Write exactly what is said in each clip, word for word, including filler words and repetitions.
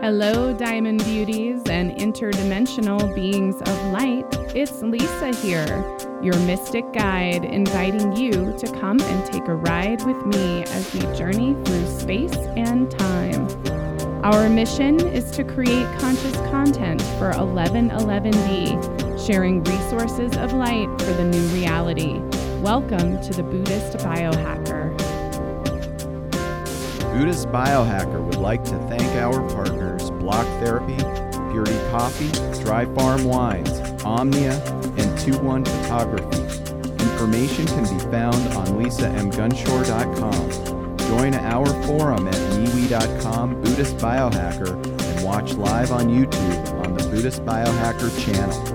Hello, Diamond Beauties and interdimensional beings of light. It's Lisa here, your mystic guide, inviting you to come and take a ride with me as we journey through space and time. Our mission is to create conscious content for eleven eleven B, sharing resources of light for the new reality. Welcome to the Buddhist Biohacker. Buddhist Biohacker would like to thank our partners Block Therapy, Purity Coffee, Dry Farm Wines, Omnia, and two one Photography. Information can be found on lisa m gunshore dot com. Join our forum at MeWe dot com Buddhist Biohacker and watch live on YouTube on the Buddhist Biohacker channel.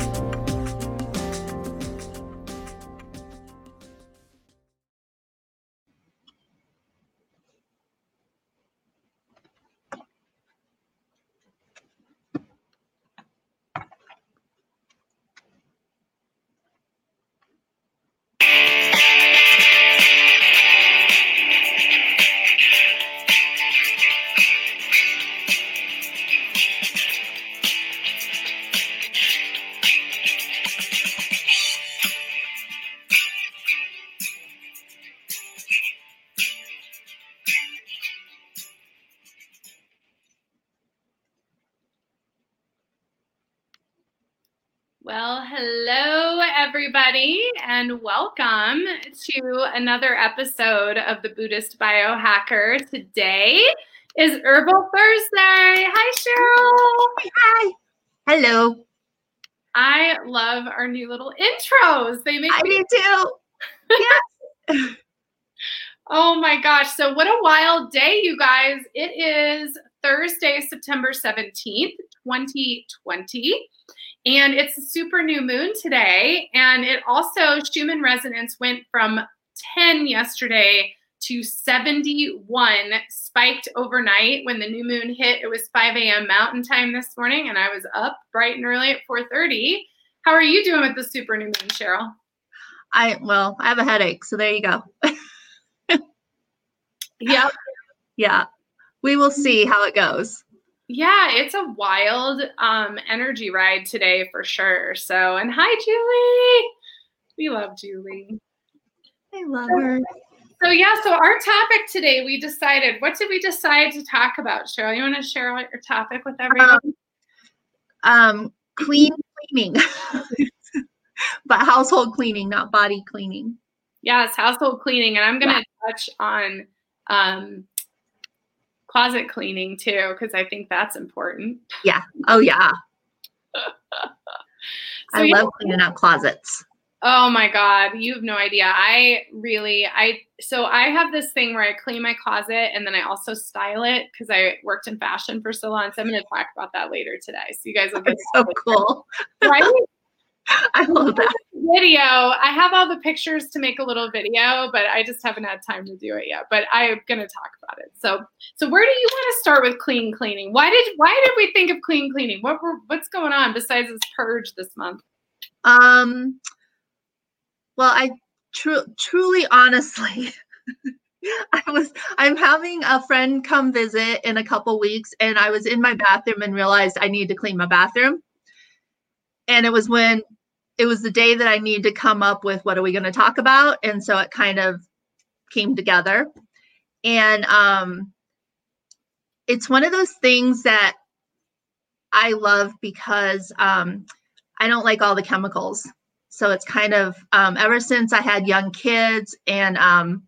Well, hello, everybody, and welcome to another episode of the Buddhist Biohacker. Today is Herbal Thursday. Hi, Cheryl. Hi. Hello. I love our new little intros. They make I me do too. Yes. Oh my gosh. So what a wild day, you guys. It is Thursday, September seventeenth, twenty twenty. And it's a super new moon today. And it also, Schumann resonance went from ten yesterday to seventy-one, spiked overnight when the new moon hit. It was five a.m. Mountain Time this morning, and I was up bright and early at four thirty. How are you doing with the super new moon, Cheryl? I, well, I have a headache, so there you go. Yep. Yeah. We will see how it goes. Yeah, it's a wild um, energy ride today for sure. So, and hi, Julie. We love Julie. I love her. So, yeah, so our topic today, we decided, what did we decide to talk about, Cheryl? You want to share your topic with everyone? Um, um clean cleaning. But household cleaning, not body cleaning. Yes, household cleaning. And I'm going to Yeah. touch on um, closet cleaning too, because I think that's important. Yeah. Oh, yeah. So, I yeah. love cleaning out closets. Oh my God, you have no idea. I really, I, so I have this thing where I clean my closet and then I also style it because I worked in fashion for so long. So I'm going to talk about that later today. So you guys will get That's so cool. right? I love that. Video. I have all the pictures to make a little video, but I just haven't had time to do it yet. But I'm going to talk about it. So, so where do you want to start with clean cleaning? Why did, why did we think of clean cleaning? What were, what's going on besides this purge this month? Um, well, I tru- truly, honestly, I was, I'm having a friend come visit in a couple weeks, and I was in my bathroom and realized I need to clean my bathroom. And it was when, it was the day that I needed to come up with what are we going to talk about. And so it kind of came together. And um, it's one of those things that I love because um, I don't like all the chemicals. So it's kind of, um, ever since I had young kids, and um,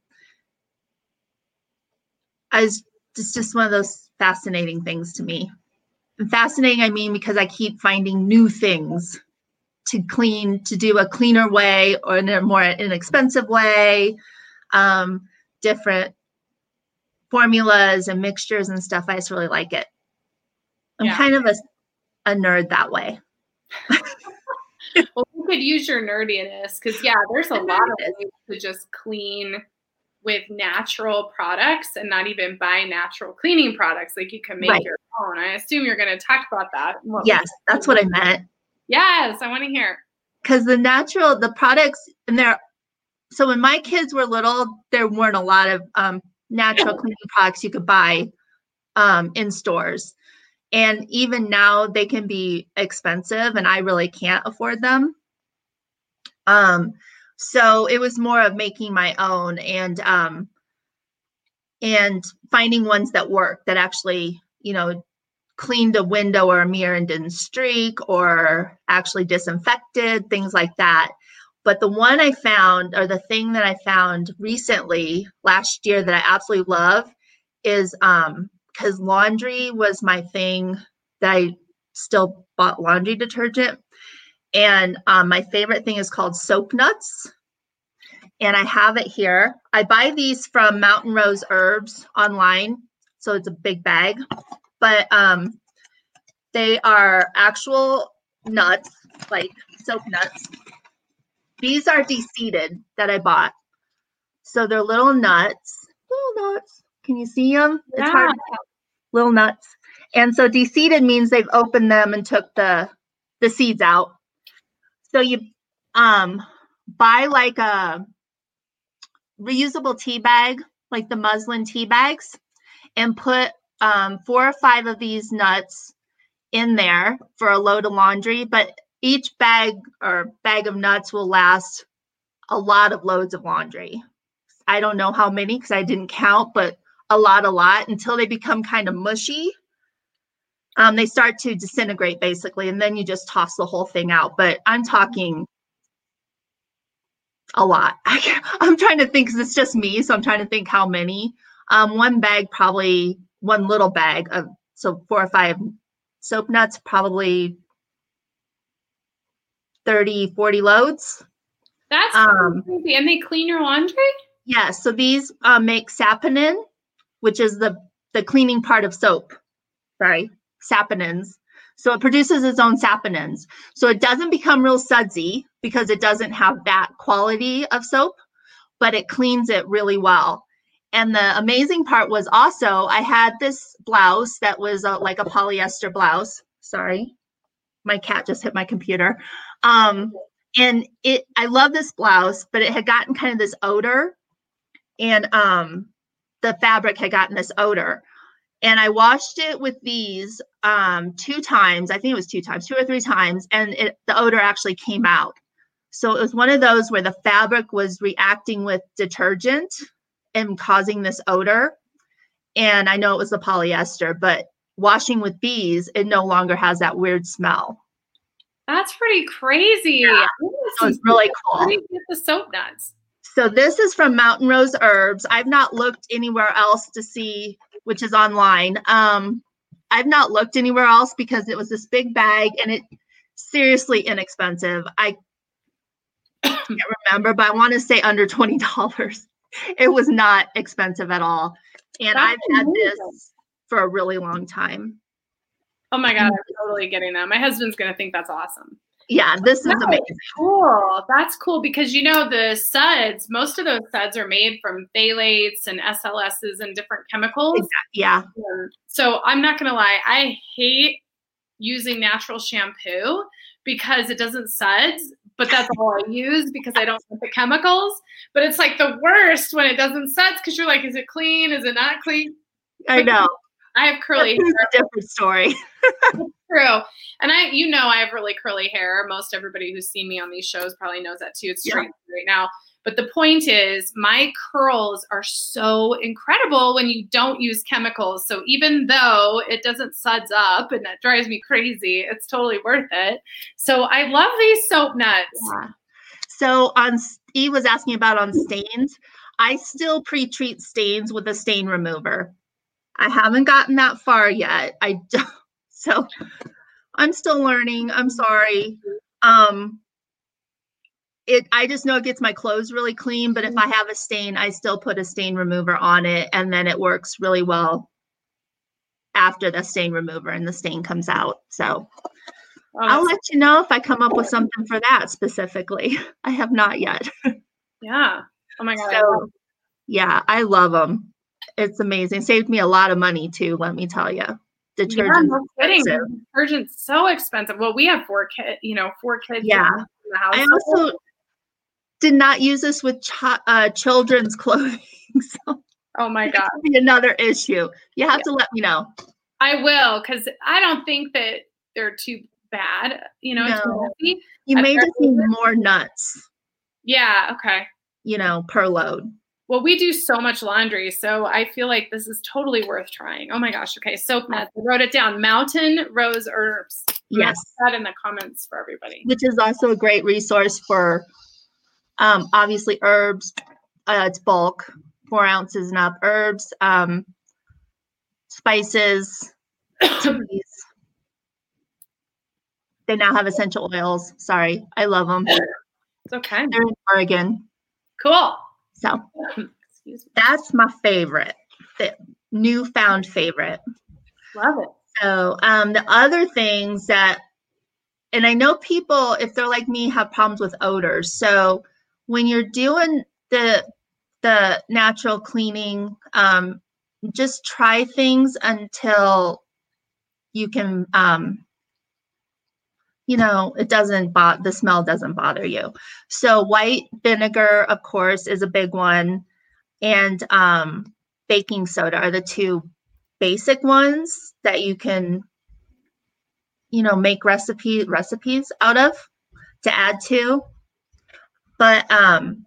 I was, it's just one of those fascinating things to me. And fascinating, I mean, because I keep finding new things to clean, to do a cleaner way or in a more inexpensive way, um, different formulas and mixtures and stuff. I just really like it. I'm Yeah. kind of a, a nerd that way. Well, we could use your nerdiness because, yeah, there's a lot of ways to just clean with natural products and not even buy natural cleaning products. Like you can make Right. your own. I assume you're going to talk about that. What Yes, that's what I meant. Yes, I want to hear. Because the natural, the products, and they're, so when my kids were little, there weren't a lot of um, natural cleaning products you could buy um, in stores. And even now they can be expensive and I really can't afford them. Um, so it was more of making my own and, um, and finding ones that work, that actually, you know, cleaned a window or a mirror and didn't streak, or actually disinfected, things like that. But the one I found, or the thing that I found recently last year that I absolutely love is, um, because laundry was my thing that I still bought laundry detergent. And um, my favorite thing is called Soap Nuts. And I have it here. I buy these from Mountain Rose Herbs online. So it's a big bag. But um, they are actual nuts, like soap nuts. These are de-seeded that I bought. So they're little nuts. Little nuts. Can you see them? Yeah. It's hard to tell. Little nuts. And so de-seeded means they've opened them and took the, the seeds out. So you um, buy like a reusable tea bag, like the muslin tea bags, and put um, four or five of these nuts in there for a load of laundry. But each bag or bag of nuts will last a lot of loads of laundry. I don't know how many because I didn't count, but a lot, a lot until they become kind of mushy. Um, they start to disintegrate basically, and then you just toss the whole thing out. But I'm talking a lot. I, I'm trying to think because it's just me, so I'm trying to think how many. Um, one bag, probably one little bag of, so four or five soap nuts, probably thirty, forty loads. That's um, crazy. And they clean your laundry? Yeah, so these uh, make saponin, which is the, the cleaning part of soap. Sorry, saponins. So it produces its own saponins. So it doesn't become real sudsy because it doesn't have that quality of soap, but it cleans it really well. And the amazing part was also, I had this blouse that was a, like a polyester blouse. Sorry, my cat just hit my computer. Um, and it, I love this blouse, but it had gotten kind of this odor, and um, the fabric had gotten this odor. And I washed it with these um, two times. I think it was two times, two or three times, and it, the odor actually came out. So it was one of those where the fabric was reacting with detergent and causing this odor. And I know it was the polyester, but washing with these, it no longer has that weird smell. That's pretty crazy. Yeah. So it's really cool. Where do you get the soap nuts? So this is from Mountain Rose Herbs. I've not looked anywhere else to see, which is online. Um, I've not looked anywhere else because it was this big bag and it seriously inexpensive. I can't remember, but I want to say under twenty dollars. It was not expensive at all. And That's I've had amazing. This for a really long time. Oh my God, I'm totally getting that. My husband's going to think that's awesome. Yeah, this is That's amazing. Cool. That's cool because, you know, the suds, most of those suds are made from phthalates and S L Ss and different chemicals. Exactly. Yeah. Um, so I'm not going to lie. I hate using natural shampoo because it doesn't suds, but that's all I use because I don't want the chemicals. But it's like the worst when it doesn't suds because you're like, is it clean? Is it not clean? I know. I have curly That's hair. a different story. True. And I, you know, I have really curly hair. Most everybody who's seen me on these shows probably knows that too. It's straight yeah. right now. But the point is my curls are so incredible when you don't use chemicals. So even though it doesn't suds up and that drives me crazy, it's totally worth it. So I love these soap nuts. Yeah. So on, Eve was asking about on stains. I still pre-treat stains with a stain remover. I haven't gotten that far yet. I don't, so I'm still learning. I'm sorry. Um, it, I just know it gets my clothes really clean, but if I have a stain, I still put a stain remover on it, and then it works really well after the stain remover and the stain comes out. So oh, I'll let you know if I come up with something for that specifically. I have not yet. Yeah. Oh my God. So, yeah, I love them. It's amazing. Saved me a lot of money too, let me tell you. Detergent. Yeah, no kidding. Detergent's so expensive. Well, we have four kids, you know, four kids yeah. in the house. I also did not use this with ch- uh, children's clothing. So oh my God. that could be another issue. You have yeah. to let me know. I will, because I don't think that they're too bad. You know, No. it's You may just need more nuts. Yeah. Okay. You know, per load. Well, we do so much laundry, so I feel like this is totally worth trying. Oh my gosh. Okay. Soap nuts. I wrote it down. Mountain Rose Herbs. Yes. Put that in the comments for everybody. Which is also a great resource for, um, obviously herbs. Uh, it's bulk, four ounces and up. Herbs, um, spices, teas. They now have essential oils. Sorry, I love them. It's okay. They're in Oregon. Cool. So that's my favorite, the newfound favorite. Love it. So um, the other things that, and I know people, if they're like me, have problems with odors. So when you're doing the the natural cleaning, um, just try things until you can, um, you know, it doesn't bother, the smell doesn't bother you. So white vinegar, of course, is a big one. And um, baking soda are the two basic ones that you can, you know, make recipe recipes out of to add to. But um,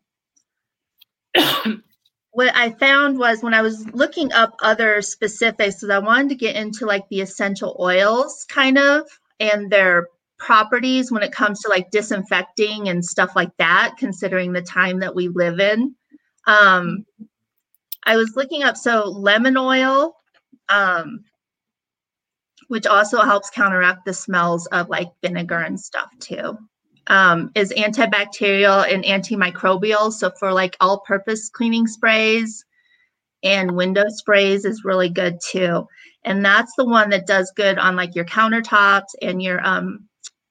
what I found was when I was looking up other specifics, because I wanted to get into like the essential oils kind of and their properties when it comes to like disinfecting and stuff like that, considering the time that we live in. Um, I was looking up, so lemon oil, um, which also helps counteract the smells of like vinegar and stuff too, um, is antibacterial and antimicrobial. So for like all-purpose cleaning sprays and window sprays is really good too. And that's the one that does good on like your countertops and your um,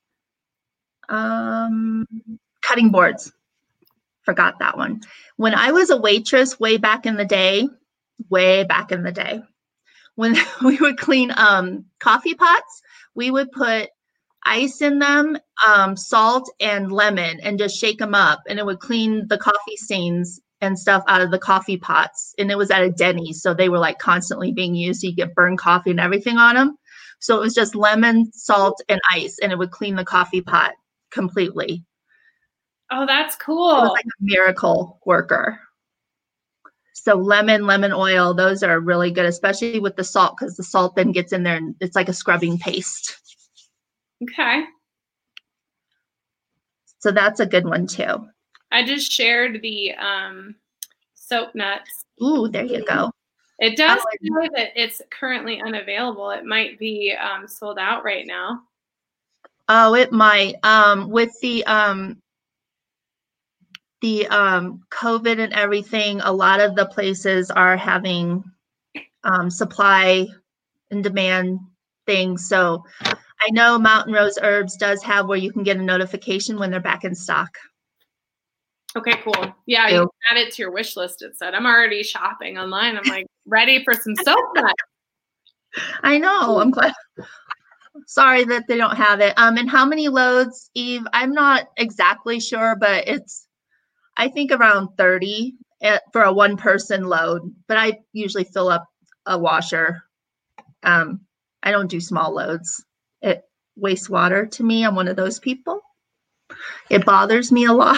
um, cutting boards. Forgot that one. When I was a waitress way back in the day, way back in the day, when we would clean um, coffee pots, we would put ice in them, um, salt and lemon, and just shake them up, and it would clean the coffee stains and stuff out of the coffee pots. And it was at a Denny's, so they were like constantly being used. So you get burned coffee and everything on them. So it was just lemon, salt, and ice, and it would clean the coffee pot completely. Oh, that's cool. It was like a miracle worker. So lemon, lemon oil, those are really good, especially with the salt, because the salt then gets in there and it's like a scrubbing paste. Okay. So that's a good one too. I just shared the um, soap nuts. Ooh, there you go. It does say that it's currently unavailable. It might be um, sold out right now. Oh, it might. Um, with the um, the um, COVID and everything, a lot of the places are having um, supply and demand things. So I know Mountain Rose Herbs does have where you can get a notification when they're back in stock. Okay, cool. Yeah, you can add it to your wish list. It said, I'm already shopping online. I'm like ready for some soap nuts. I know. I'm glad. Sorry that they don't have it. Um, and how many loads, Eve? I'm not exactly sure, but it's, I think around thirty at, for a one person load, but I usually fill up a washer. Um, I don't do small loads. It wastes water to me. I'm one of those people. It bothers me a lot.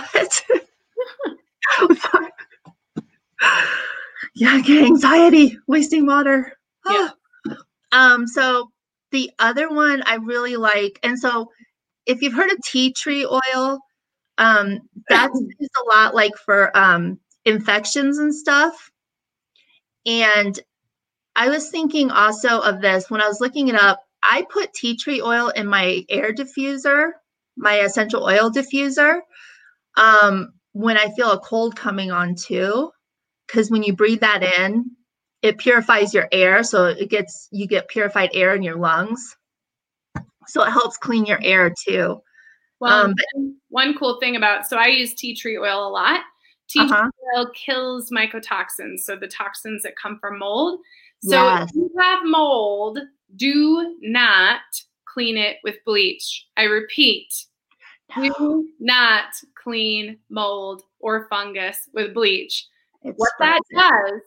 Yeah, I get anxiety wasting water. Yeah. Um, so the other one I really like, and so if you've heard of tea tree oil, um, that's used a lot like for um, infections and stuff. And I was thinking also of this when I was looking it up. I put tea tree oil in my air diffuser, my essential oil diffuser, um, when I feel a cold coming on too, because when you breathe that in, it purifies your air. So it gets, you get purified air in your lungs. So it helps clean your air too. Well, um, but, one cool thing about, so I use tea tree oil a lot. Tea uh-huh. tree oil kills mycotoxins. So the toxins that come from mold. So yes. if you have mold, do not clean it with bleach. I repeat, no. Do not clean mold or fungus with bleach. It's what that does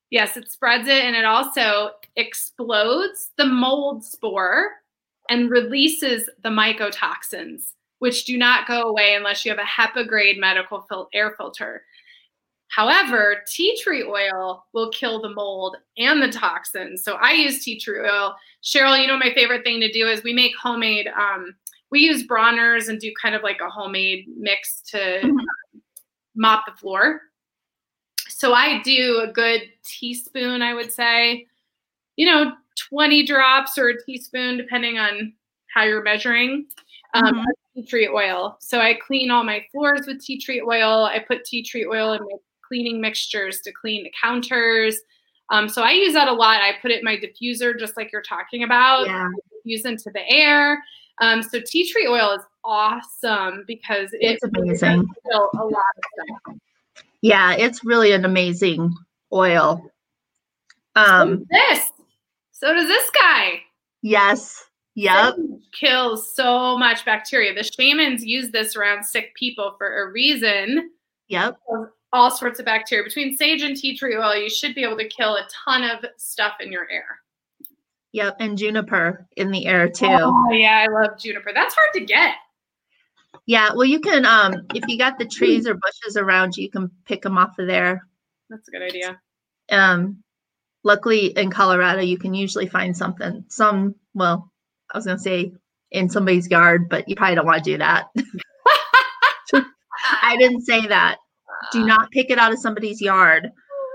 Yes, it spreads it, and it also explodes the mold spore and releases the mycotoxins, which do not go away unless you have a HEPA grade medical fil- air filter. However, tea tree oil will kill the mold and the toxins. So I use tea tree oil. Cheryl, you know, my favorite thing to do is we make homemade, um, we use Bronner's and do kind of like a homemade mix to mm-hmm. um, mop the floor. So I do a good teaspoon, I would say, you know, twenty drops or a teaspoon, depending on how you're measuring, um, mm-hmm. tea tree oil. So I clean all my floors with tea tree oil. I put tea tree oil in my cleaning mixtures to clean the counters. Um, so I use that a lot. I put it in my diffuser, just like you're talking about, yeah. diffuse into the air. Um, so tea tree oil is awesome because it, it's amazing. It kill a lot of stuff. Yeah, it's really an amazing oil. Um, so this, so does this guy. Yes. Yep. It kills so much bacteria. The shamans use this around sick people for a reason. Yep. All sorts of bacteria. Between sage and tea tree oil, you should be able to kill a ton of stuff in your air. Yep, and juniper in the air too. Oh yeah, I love juniper. That's hard to get. Yeah, well, you can, um, if you got the trees or bushes around you, you can pick them off of there. That's a good idea. Um, luckily in Colorado, you can usually find something, some, well, I was going to say in somebody's yard, but you probably don't want to do that. I didn't say that. Do not pick it out of somebody's yard.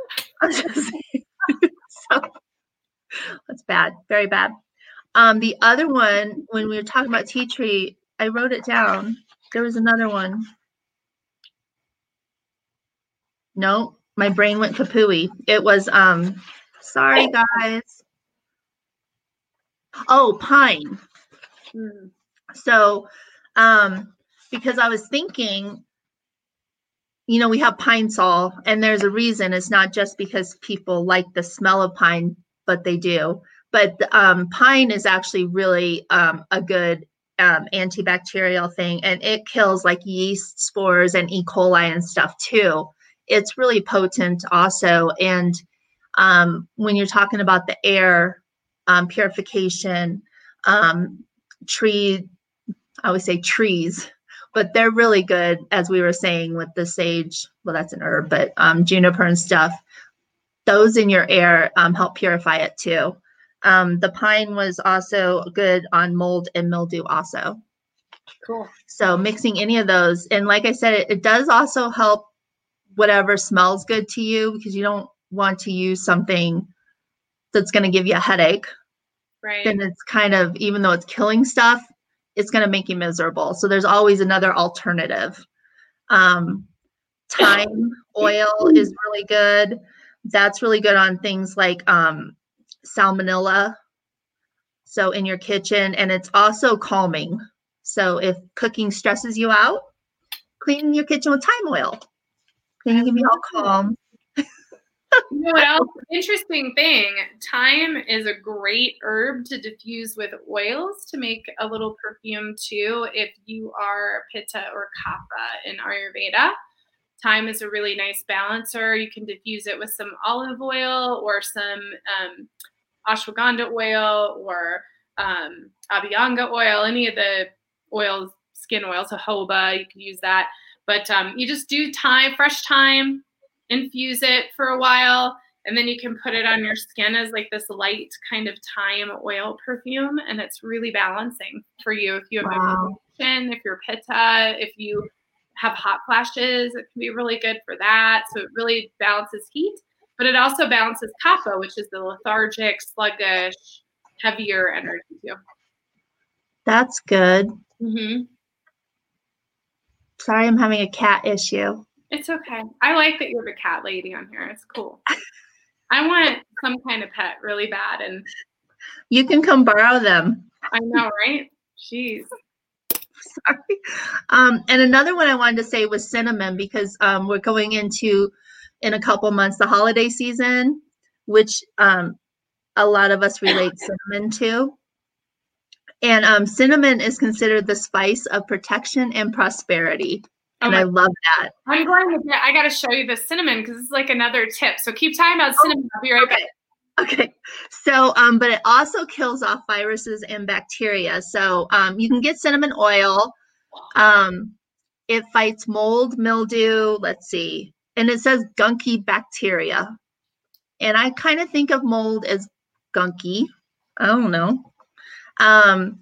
So that's bad, very bad. Um, the other one, when we were talking about tea tree, I wrote it down. There was another one. No, my brain went kapooey. It was, um, sorry guys. Oh, pine. Hmm. So, um, because I was thinking, you know, we have pine sol, and there's a reason. It's not just because people like the smell of pine, but they do. But um, pine is actually really um, a good um, antibacterial thing, and it kills like yeast spores and E. coli and stuff too. It's really potent also. And um, when you're talking about the air um, purification, um, tree, I would say trees, but they're really good, as we were saying with the sage. Well, that's an herb, but um, juniper and stuff. Those in your air um, help purify it too. Um, the pine was also good on mold and mildew also. Cool. So mixing any of those. And like I said, it, it does also help whatever smells good to you, because you don't want to use something that's going to give you a headache. Right. Then it's kind of, even though it's killing stuff, it's going to make you miserable. So there's always another alternative. Um, thyme oil is really good. That's really good on things like um, salmonella. So in your kitchen, and it's also calming. So if cooking stresses you out, clean your kitchen with thyme oil. Then you can be all calm. You know what else? Interesting thing. Thyme is a great herb to diffuse with oils to make a little perfume too. If you are Pitta or Kapha in Ayurveda, thyme is a really nice balancer. You can diffuse it with some olive oil or some um, ashwagandha oil or um, abhyanga oil, any of the oils, skin oils, jojoba, you can use that. But um, you just do thyme, fresh thyme, infuse it for a while, and then you can put it on your skin as like this light kind of thyme oil perfume, and it's really balancing for you. If you have wow. inflammation, if you're Pitta, if you have hot flashes, it can be really good for that. So it really balances heat, but it also balances Kapha, which is the lethargic, sluggish, heavier energy too. That's good. Mm-hmm. Sorry, I'm having a cat issue. It's okay. I like that you're the cat lady on here. It's cool. I want some kind of pet really bad. And you can come borrow them. I know, right? Jeez. Sorry. Um, and another one I wanted to say was cinnamon, because um, we're going into, in a couple months, the holiday season, which um, a lot of us relate cinnamon to. And um, cinnamon is considered the spice of protection and prosperity. Oh and I love that. I'm going to get, I got to show you the cinnamon because it's like another tip. So keep talking about cinnamon. I'll be right okay. back. Okay. So, um, but it also kills off viruses and bacteria. So, um, you can get cinnamon oil. Um, it fights mold, mildew. Let's see. And it says gunky bacteria. And I kind of think of mold as gunky. I don't know. Um,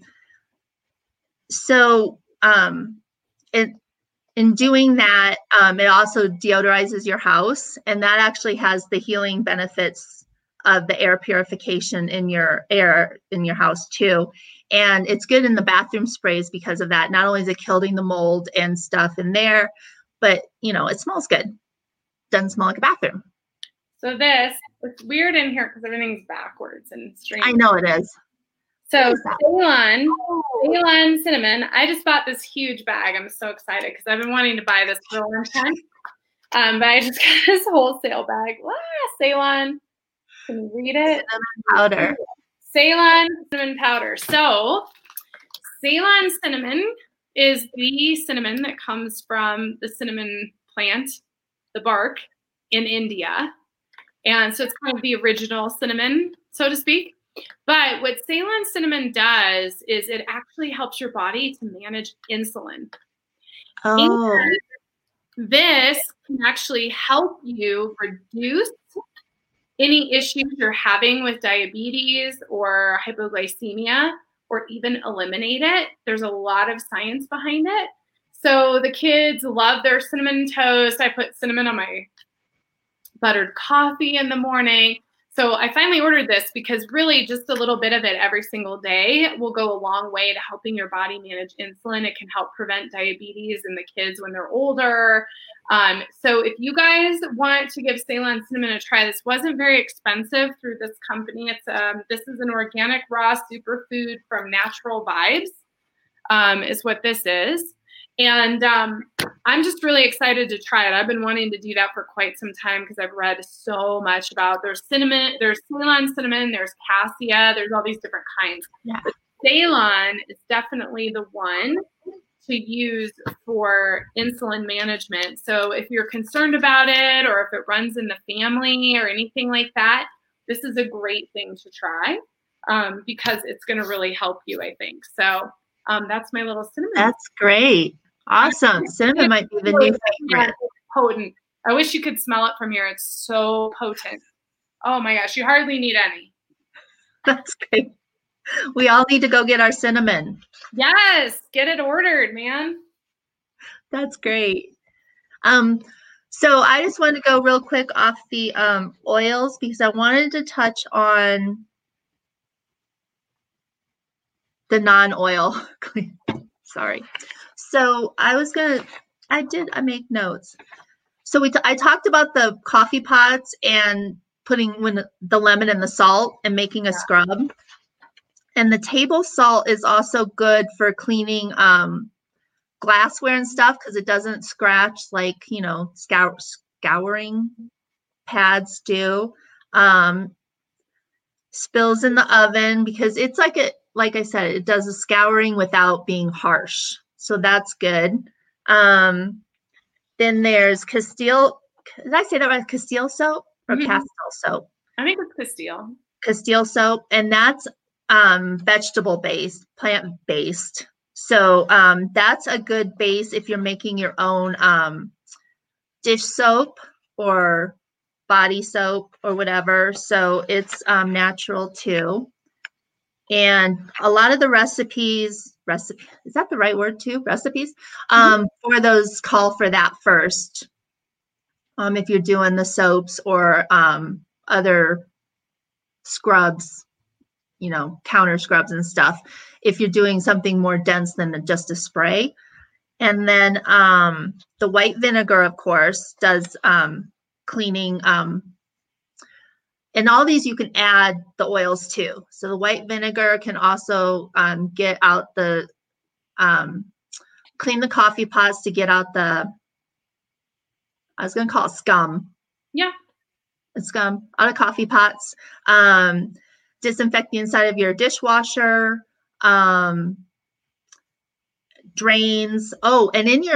so, um, it, in doing that, um, it also deodorizes your house, and that actually has the healing benefits of the air purification in your air in your house too. And it's good in the bathroom sprays because of that. Not only is it killing the mold and stuff in there, but you know, it smells good. Doesn't smell like a bathroom. So this, it's weird in here because everything's backwards and strange. I know it is. So Ceylon, Ceylon cinnamon. I just bought this huge bag. I'm so excited because I've been wanting to buy this for a long time. Um, but I just got this wholesale bag. Ah, Ceylon. Can you read it? Cinnamon powder. Ceylon cinnamon powder. So Ceylon cinnamon is the cinnamon that comes from the cinnamon plant, the bark, in India. And so it's kind of the original cinnamon, so to speak. But what Ceylon cinnamon does is it actually helps your body to manage insulin. Oh. And this can actually help you reduce any issues you're having with diabetes or hypoglycemia, or even eliminate it. There's a lot of science behind it. So the kids love their cinnamon toast. I put cinnamon on my buttered coffee in the morning. So I finally ordered this because really just a little bit of it every single day will go a long way to helping your body manage insulin. It can help prevent diabetes in the kids when they're older. Um, so if you guys want to give Ceylon cinnamon a try, this wasn't very expensive through this company. It's um, this is an organic raw superfood from Natural Vibes, um, is what this is. And um, I'm just really excited to try it. I've been wanting to do that for quite some time because I've read so much about there's cinnamon, there's Ceylon cinnamon, there's cassia, there's all these different kinds. Yeah. But Ceylon is definitely the one to use for insulin management. So if you're concerned about it, or if it runs in the family or anything like that, this is a great thing to try um, because it's going to really help you, I think. So um, that's my little cinnamon. That's great. Awesome. Cinnamon might be the new favorite. Potent. I wish you could smell it from here. It's so potent. Oh my gosh, you hardly need any. That's great. We all need to go get our cinnamon. Yes, get it ordered, man. That's great. Um, so I just wanted to go real quick off the um, oils because I wanted to touch on the non-oil. Sorry. So I was gonna, I did, I make notes. So we, t- I talked about the coffee pots and putting when the lemon and the salt and making a scrub. And the table salt is also good for cleaning um, glassware and stuff because it doesn't scratch like, you know, scour- scouring pads do. Um, spills in the oven because it's like a, like I said, it does a scouring without being harsh. So that's good. Um, then there's Castile. Did I say that right? Castile soap or Mm-hmm. Castile soap? I think it's Castile. Castile soap. And that's um, vegetable based, plant based. So um, that's a good base if you're making your own um, dish soap or body soap or whatever. So it's um, natural too. And a lot of the recipes, recipe, is that the right word too? Recipes um, for those call for that first. Um, if you're doing the soaps or um, other scrubs, you know, counter scrubs and stuff, if you're doing something more dense than just a spray. And then um, the white vinegar, of course, does um, cleaning. Um, and all these you can add the oils too. So the white vinegar can also um, get out the, um, clean the coffee pots to get out the, I was going to call it scum. Yeah. The scum out of coffee pots. Um, disinfect the inside of your dishwasher. Um, drains. Oh, and in your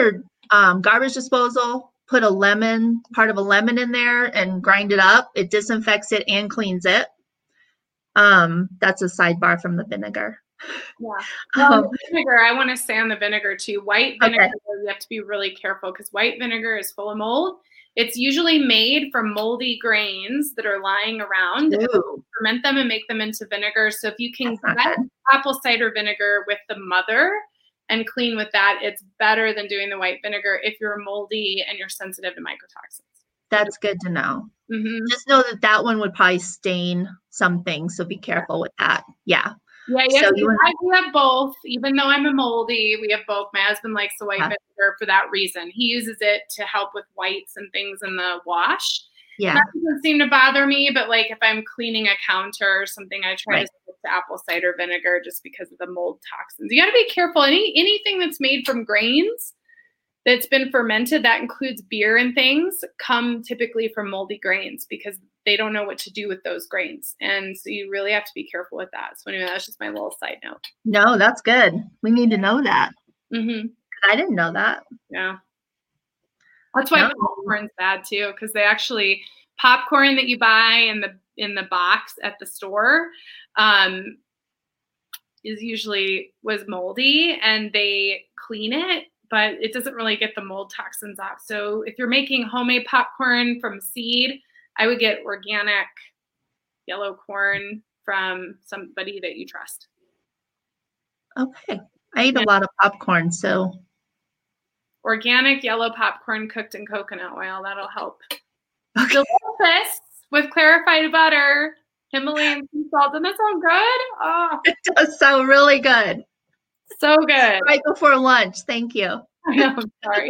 Um, garbage disposal, put a lemon, part of a lemon in there and grind it up. It disinfects it and cleans it. Um, that's a sidebar from the vinegar. Yeah. Well, Um, the vinegar, I want to say on the vinegar too. White vinegar, Okay. you have to be really careful because white vinegar is full of mold. It's usually made from moldy grains that are lying around. Ooh, Ferment them and make them into vinegar. So if you can that's not get good. apple cider vinegar with the mother and clean with that, it's better than doing the white vinegar if you're moldy and you're sensitive to mycotoxins. That's good to know. Mm-hmm. Just know that that one would probably stain something, so be careful with that. Yeah. Yeah, yes, So we you want- have, we have both. Even though I'm a moldy, we have both. My husband likes the white Yeah. vinegar for that reason. He uses it to help with whites and things in the wash. Yeah. That doesn't seem to bother me, but like if I'm cleaning a counter or something, I try Right. to stick to apple cider vinegar just because of the mold toxins. You got to be careful. Any anything that's made from grains that's been fermented, that includes beer and things, come typically from moldy grains because they don't know what to do with those grains. And so you really have to be careful with that. So anyway, that's just my little side note. No, that's good. We need to know that. Mm-hmm. I didn't know that. Yeah. That's why No. popcorn's bad too, because they actually popcorn that you buy in the in the box at the store um, is usually was moldy, and they clean it, but it doesn't really get the mold toxins off. So if you're making homemade popcorn from seed, I would get organic yellow corn from somebody that you trust. Okay. I eat Yeah. a lot of popcorn, so Organic yellow popcorn cooked in coconut oil. That'll help. okay. Delicious with clarified butter, Himalayan sea salt. Doesn't that sound good? Oh, It does sound really good. so good. Right before lunch. Thank you. I know, I'm sorry.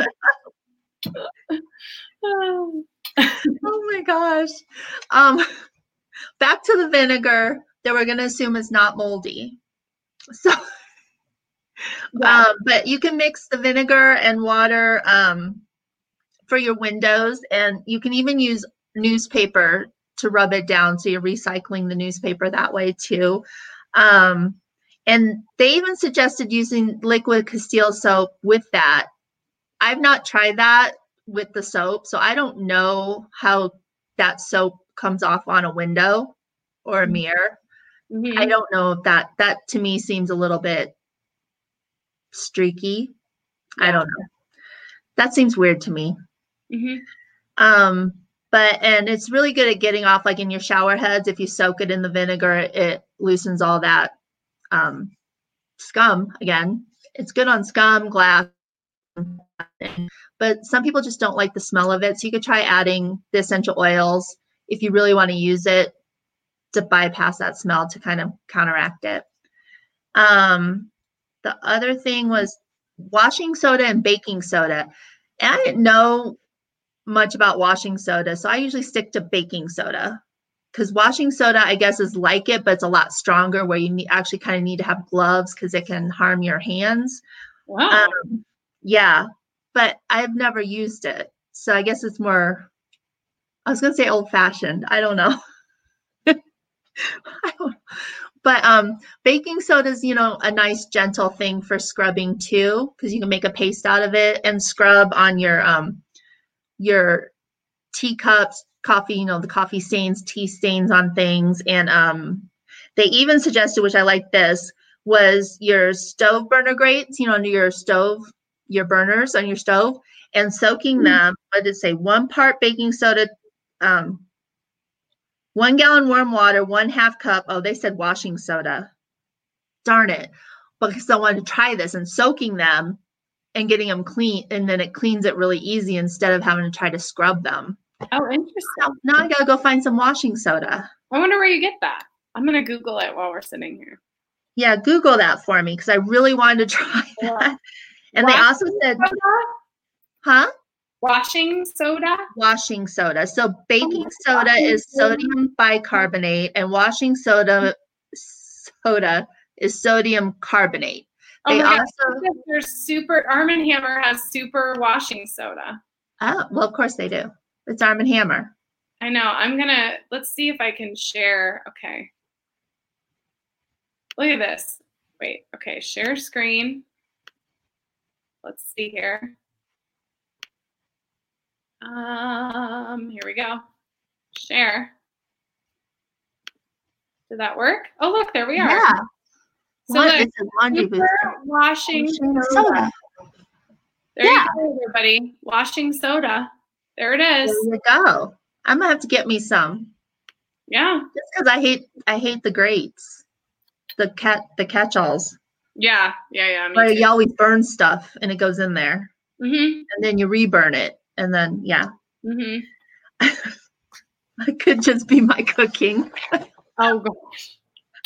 Oh my gosh. Um, back to the vinegar that we're going to assume is not moldy. So, Yeah. um, but you can mix the vinegar and water um, for your windows, and you can even use newspaper to rub it down. So you're recycling the newspaper that way too. Um, and they even suggested using liquid Castile soap with that. I've not tried that with the soap, so I don't know how that soap comes off on a window or a mirror. Mm-hmm. I don't know if that, that to me seems a little bit streaky. Yeah. I don't know. That seems weird to me. Mm-hmm. Um, but, and it's really good at getting off, like in your shower heads. If you soak it in the vinegar, it loosens all that um, scum. Again, it's good on scum, glass, but some people just don't like the smell of it. So you could try adding the essential oils if you really want to use it to bypass that smell to kind of counteract it. Um, the other thing was washing soda and baking soda. And I didn't know much about washing soda, so I usually stick to baking soda because washing soda, I guess, is like it, but it's a lot stronger where you need, actually kind of need to have gloves because it can harm your hands. Wow. Um, yeah, but I've never used it. So I guess it's more, I was going to say old fashioned. I don't know. I don't, but um, baking soda is, you know, a nice gentle thing for scrubbing too, because you can make a paste out of it and scrub on your um, your teacups, coffee, you know, the coffee stains, tea stains on things. And um, they even suggested, which I like this, was your stove burner grates, you know, under your stove, your burners on your stove, and soaking them, what did it say, one part baking soda, um, one gallon warm water, one half cup. Oh, they said washing soda. Darn it. Because I wanted to try this and soaking them and getting them clean. And then it cleans it really easy instead of having to try to scrub them. Oh, interesting. Now, now I got to go find some washing soda. I wonder where you get that. I'm going to Google it while we're sitting here. Yeah, Google that for me because I really wanted to try that. And Washing they also said, soda? huh? Washing soda? Washing soda. So baking Oh, soda washing is soda. sodium bicarbonate, and washing soda soda is sodium carbonate. Oh They my also, God. There's super, Arm and Hammer has super washing soda. oh, well, of course they do. It's Arm and Hammer. I know. I'm going to, let's see if I can share. Okay. Look at this. Wait. Okay. Share screen. Let's see here. Um, here we go. Share. Did that work? Oh, look, there we are. Yeah. So What look, is a laundry booster? washing soda. soda. There Yeah. you go, everybody. Washing soda. There it There is. you go. I'm gonna have to get me some. Yeah. Just because I hate I hate the grates, the cat the catch-alls. Yeah. Yeah. Yeah. Me Where too. you always burn stuff and it goes in there, Mm-hmm. and then you reburn it, and then yeah, Mm-hmm. it could just be my cooking. Oh gosh.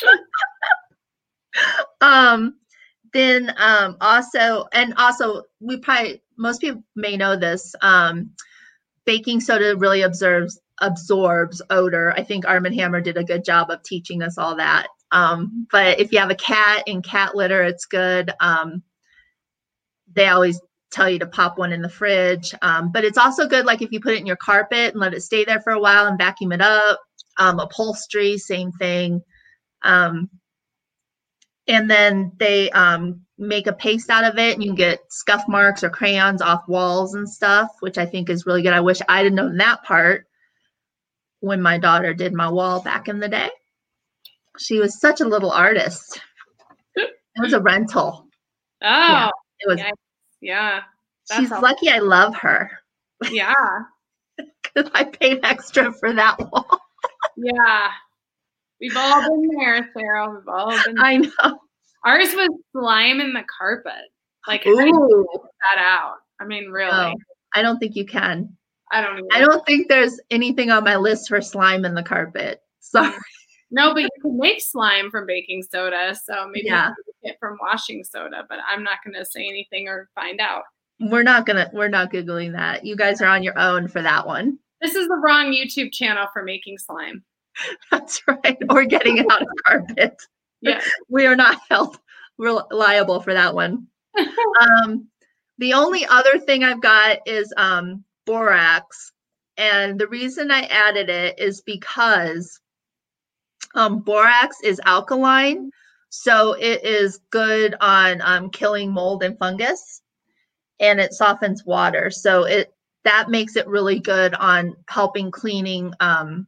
um, then um also and also we probably most people may know this. Um, baking soda really absorbs absorbs odor. I think Arm and Hammer did a good job of teaching us all that. Um, but if you have a cat and cat litter, it's good. Um, they always tell you to pop one in the fridge. Um, but it's also good, like if you put it in your carpet and let it stay there for a while and vacuum it up. Um, upholstery, same thing. Um, and then they um, make a paste out of it, and you can get scuff marks or crayons off walls and stuff, which I think is really good. I wish I'd have known that part when my daughter did my wall back in the day. She was such a little artist. It was a rental. Oh. Yeah, it was. Yeah. yeah. She's awesome. lucky I love her Yeah. because I paid extra for that wall. Yeah. We've all been there, Sarah. We've all been there. I know. Ours was slime in the carpet. Like, how do you Ooh. get that out? I mean, really. No, I don't think you can. I don't even I don't think there's anything on my list for slime in the carpet. Sorry. No, but you can make slime from baking soda. So maybe Yeah. you can get it from washing soda, but I'm not going to say anything or find out. We're not gonna we're not Googling that. You guys are on your own for that one. This is the wrong YouTube channel for making slime. That's right. Or getting it out of carpet. Yeah. We are not held liable for that one. um, the only other thing I've got is um, borax. And the reason I added it is because um, borax is alkaline. So it is good on um, killing mold and fungus. And it softens water. So it that makes it really good on helping cleaning. Um,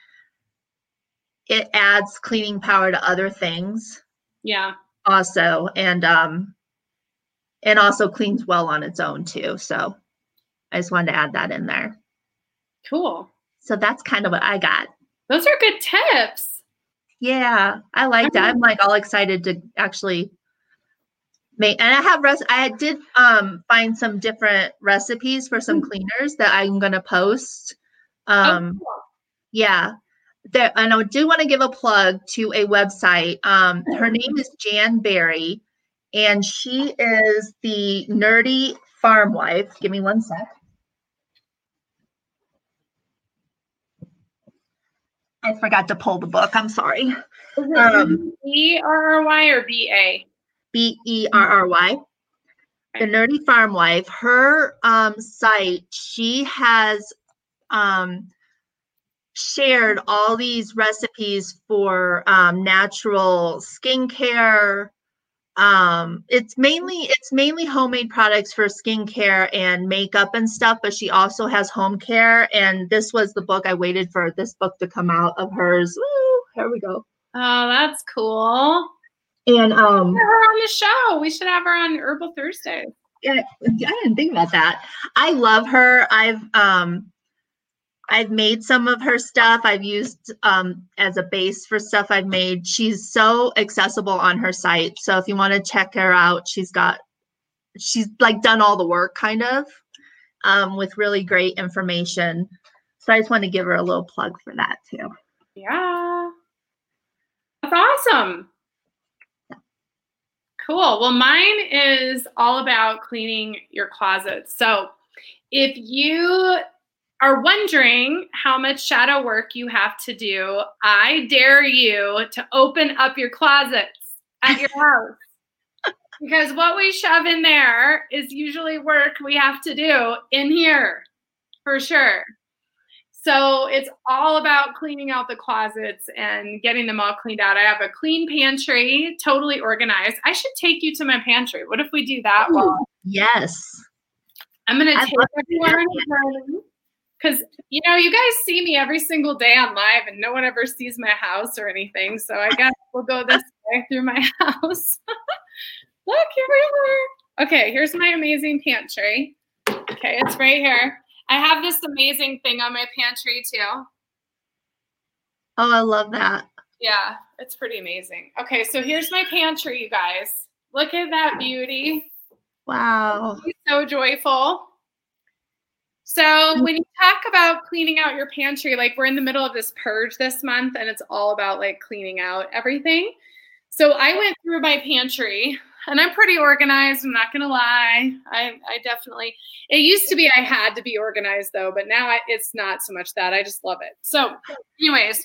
it adds cleaning power to other things. Yeah. Also, and um, and also cleans well on its own too. So I just wanted to add that in there. Cool. So that's kind of what I got. Those are good tips. Yeah, I like that. I'm like all excited to actually make, and I have res. I did um find some different recipes for some cleaners that I'm gonna post. Um, oh, cool. Yeah. There, and I do want to give a plug to a website. Um, her name is Jan Berry, and she is the Nerdy Farm Wife. Give me one sec. I forgot to pull the book. I'm sorry. Is it Um, B R R Y or B A? B E R R Y. The Nerdy Farm Wife. Her um, site, she has um, shared all these recipes for um, natural skincare. Um, it's mainly it's mainly homemade products for skincare and makeup and stuff, but she also has home care. And this was the book I waited for this book to come out of hers. Woo, here we go. Oh, that's cool. And um, Get her on the show. We should have her on Herbal Thursday. yeah, I didn't think about that. I love her. I've um. I've made some of her stuff. I've used um, as a base for stuff I've made. She's so accessible on her site. So if you want to check her out, she's got, she's like done all the work kind of um, with really great information. So I just want to give her a little plug for that too. Yeah. That's awesome. Cool. Well, mine is all about cleaning your closet. So if you are wondering how much shadow work you have to do, I dare you to open up your closets at your house. Because what we shove in there is usually work we have to do in here, for sure. So it's all about cleaning out the closets and getting them all cleaned out. I have a clean pantry, totally organized. I should take you to my pantry. What if we do that? Ooh, While yes. I'm going to I'd take love to do everyone that. on a journey. because, you know, you guys see me every single day on live and no one ever sees my house or anything. So I guess we'll go this way through my house. Look, here we are. Okay, here's my amazing pantry. Okay, it's right here. I have this amazing thing on my pantry too. Oh, I love that. Yeah, it's pretty amazing. Okay, so here's my pantry, you guys. Look at that beauty. Wow. It's so joyful. So when you talk about cleaning out your pantry, like we're in the middle of this purge this month and it's all about like cleaning out everything. So I went through my pantry and I'm pretty organized. I'm not going to lie. I, I definitely, it used to be I had to be organized though, but now I, it's not so much that. I just love it. So anyways,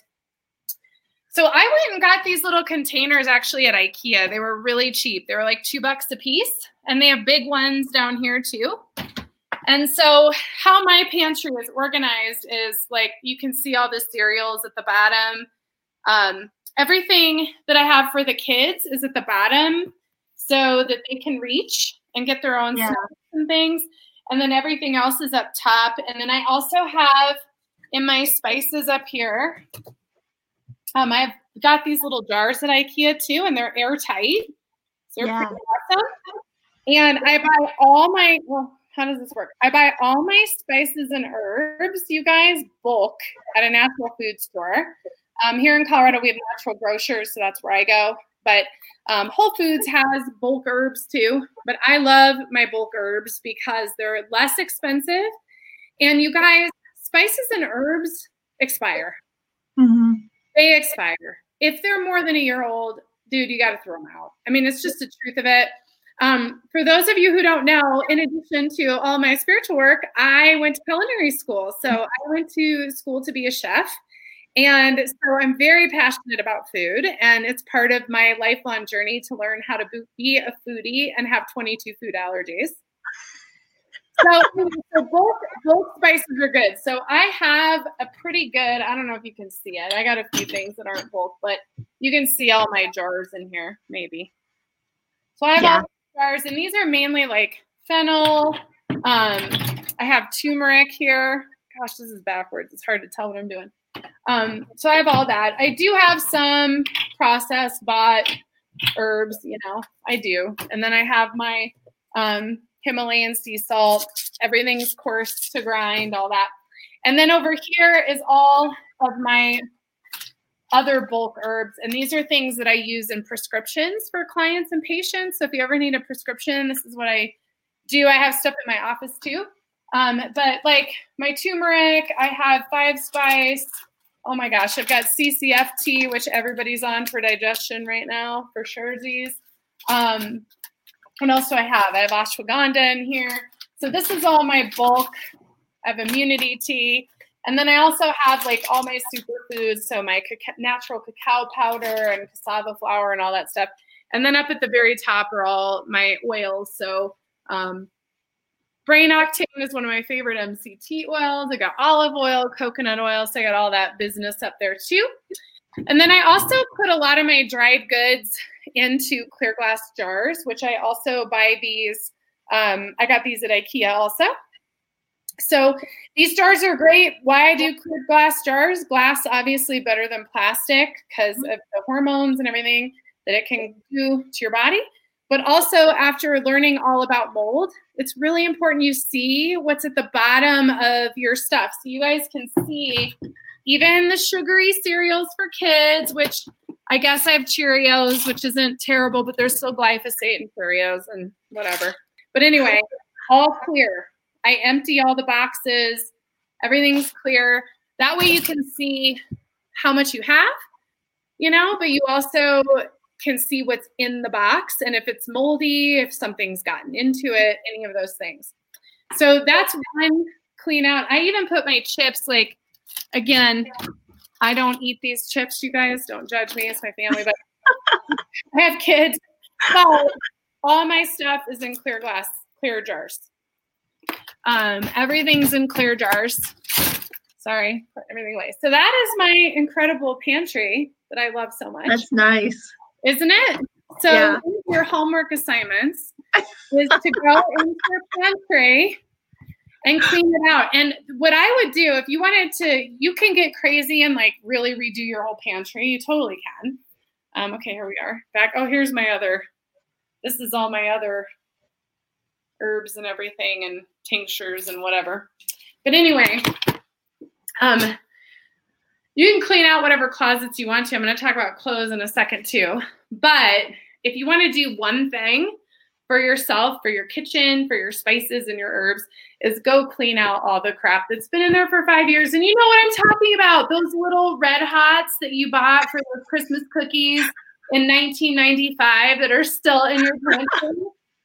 so I went and got these little containers actually at IKEA. They were really cheap. They were like two bucks a piece and they have big ones down here too. And so how my pantry is organized is like, you can see all the cereals at the bottom. Um, everything that I have for the kids is at the bottom so that they can reach and get their own yeah. snacks and things. And then everything else is up top. And then I also have in my spices up here, um, I've got these little jars at IKEA too, and they're airtight. So they're yeah. pretty awesome. And I buy all my, well, how does this work? I buy all my spices and herbs, you guys, bulk at a natural food store. Um, here in Colorado, we have natural grocers, so that's where I go. But um, Whole Foods has bulk herbs too. But I love my bulk herbs because they're less expensive. And you guys, spices and herbs expire. Mm-hmm. They expire. If they're more than a year old, dude, you got to throw them out. I mean, it's just the truth of it. Um, for those of you who don't know, in addition to all my spiritual work, I went to culinary school. So I went to school to be a chef. And so I'm very passionate about food. And it's part of my lifelong journey to learn how to be a foodie and have twenty-two food allergies. So, so both, both spices are good. So I have a pretty good, I don't know if you can see it. I got a few things that aren't bulk, but you can see all my jars in here, maybe. So I have yeah. all jars, and these are mainly like fennel. Um, I have turmeric here. Gosh, this is backwards. It's hard to tell what I'm doing. Um, so I have all that. I do have some processed bought herbs, you know, I do. And then I have my um, Himalayan sea salt. Everything's coarse to grind, all that. And then over here is all of my other bulk herbs. And these are things that I use in prescriptions for clients and patients. So if you ever need a prescription, this is what I do. I have stuff in my office too. Um, but like my turmeric, I have five spice. Oh my gosh, I've got C C F T, which everybody's on for digestion right now, for sure. Um, what else do I have? I have ashwagandha in here. So this is all my bulk. I have immunity tea. And then I also have like all my superfoods. So my caca- natural cacao powder and cassava flour and all that stuff. And then up at the very top are all my oils. So um, Brain Octane is one of my favorite M C T oils. I got olive oil, coconut oil. So I got all that business up there too. And then I also put a lot of my dried goods into clear glass jars, which I also buy these. Um, I got these at IKEA also. So these jars are great. Why I do clear glass jars? Glass obviously better than plastic because of the hormones and everything that it can do to your body. But also after learning all about mold, it's really important you see what's at the bottom of your stuff. So you guys can see even the sugary cereals for kids, which I guess I have Cheerios, which isn't terrible, but there's still glyphosate in Cheerios and whatever. But anyway, all clear. I empty all the boxes. Everything's clear. That way you can see how much you have, you know, but you also can see what's in the box and if it's moldy, if something's gotten into it, any of those things. So that's one clean out. I even put my chips, like, again, I don't eat these chips, you guys. Don't judge me. It's my family, but I have kids. So all my stuff is in clear glass, clear jars. Um, everything's in clear jars. Sorry, put everything away. So that is my incredible pantry that I love so much. That's nice. Isn't it? So yeah. Your homework assignments is to go into your pantry and clean it out. And what I would do if you wanted to, you can get crazy and like really redo your whole pantry. You totally can. Um, okay, here we are back. Oh, here's my other, this is all my other herbs and everything and tinctures and whatever. But anyway, um, you can clean out whatever closets you want to. I'm going to talk about clothes in a second too. But if you want to do one thing for yourself, for your kitchen, for your spices and your herbs, is go clean out all the crap that's been in there for five years. And you know what I'm talking about? Those little Red Hots that you bought for those Christmas cookies in nineteen ninety-five that are still in your pantry.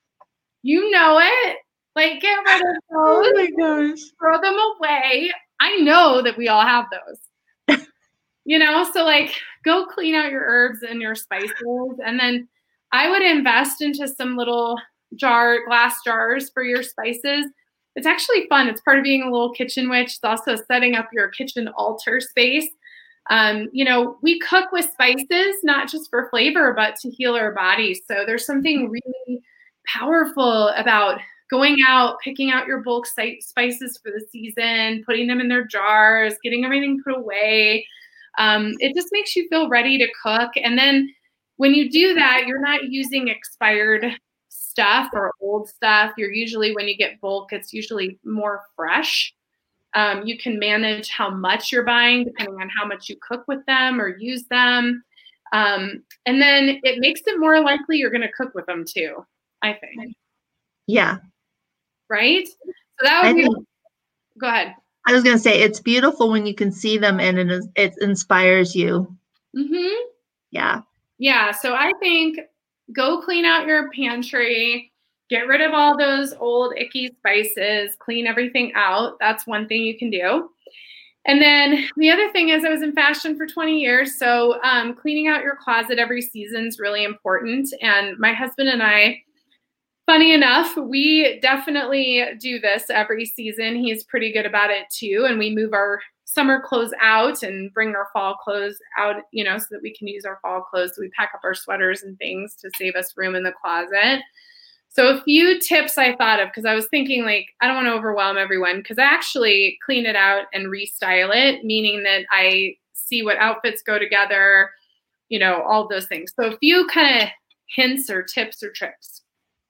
You know it. Like, get rid of those. Oh my gosh. Throw them away. I know that we all have those. You know, so like go clean out your herbs and your spices. And then I would invest into some little jar, glass jars for your spices. It's actually fun. It's part of being a little kitchen witch. It's also setting up your kitchen altar space. Um, you know, we cook with spices, not just for flavor, but to heal our bodies. So there's something really powerful about going out, picking out your bulk spices for the season, putting them in their jars, getting everything put away. Um, it just makes you feel ready to cook. And then when you do that, you're not using expired stuff or old stuff. You're usually, when you get bulk, it's usually more fresh. Um, you can manage how much you're buying depending on how much you cook with them or use them. Um, and then it makes it more likely you're going to cook with them too, I think. Yeah. Right? So that would I be, think, go ahead. I was going to say, it's beautiful when you can see them and it, is, it inspires you. Mm-hmm. Yeah. Yeah. So I think go clean out your pantry, get rid of all those old icky spices, clean everything out. That's one thing you can do. And then the other thing is I was in fashion for twenty years. So um, cleaning out your closet every season is really important. And my husband and I, funny enough, we definitely do this every season. He's pretty good about it too. And we move our summer clothes out and bring our fall clothes out, you know, so that we can use our fall clothes. So we pack up our sweaters and things to save us room in the closet. So a few tips I thought of, because I was thinking like, I don't want to overwhelm everyone, because I actually clean it out and restyle it, meaning that I see what outfits go together, you know, all those things. So a few kind of hints or tips or tricks.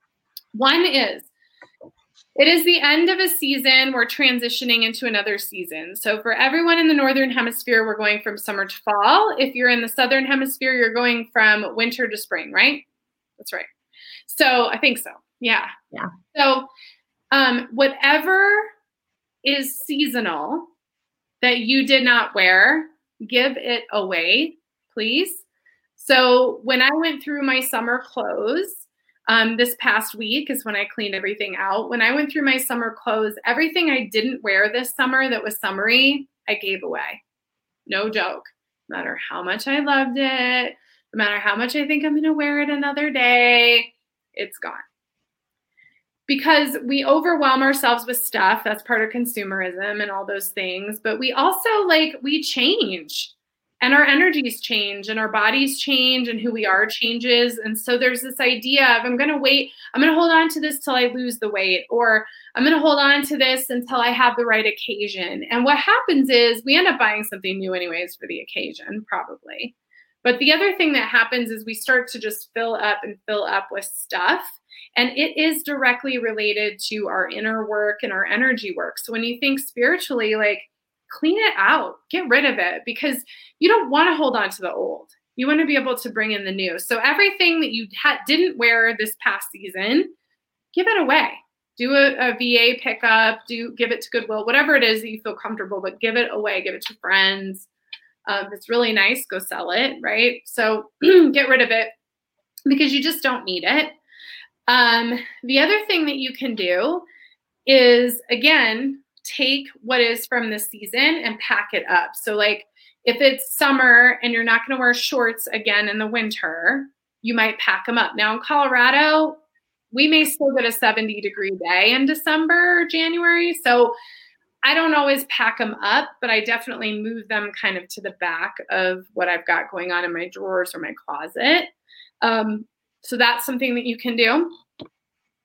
One is, it is the end of a season. We're transitioning into another season. So for everyone in the Northern Hemisphere, we're going from summer to fall. If you're in the Southern Hemisphere, you're going from winter to spring, right? That's right. So I think so. Yeah. Yeah. So um, whatever is seasonal that you did not wear, give it away, please. So when I went through my summer clothes, Um, this past week is when I cleaned everything out. When I went through my summer clothes, everything I didn't wear this summer that was summery, I gave away. No joke. No matter how much I loved it, no matter how much I think I'm going to wear it another day, it's gone. Because we overwhelm ourselves with stuff. That's part of consumerism and all those things. But we also, like, we change. And our energies change and our bodies change and who we are changes. And so there's this idea of, I'm going to wait, I'm going to hold on to this till I lose the weight, or I'm going to hold on to this until I have the right occasion. And what happens is we end up buying something new anyways for the occasion, probably. But the other thing that happens is we start to just fill up and fill up with stuff. And it is directly related to our inner work and our energy work. So when you think spiritually, like, clean it out, get rid of it, because you don't want to hold on to the old. You want to be able to bring in the new. So everything that you ha- didn't wear this past season, give it away. Do a, a V A pickup, do give it to Goodwill, whatever it is that you feel comfortable, but give it away, give it to friends. Um, if it's really nice, go sell it, right? So get rid of it because you just don't need it. Um, the other thing that you can do is, again, take what is from the season and pack it up. So like if it's summer and you're not going to wear shorts again in the winter, you might pack them up. Now in Colorado, we may still get a seventy degree day in December or January. So I don't always pack them up, but I definitely move them kind of to the back of what I've got going on in my drawers or my closet. Um, so that's something that you can do.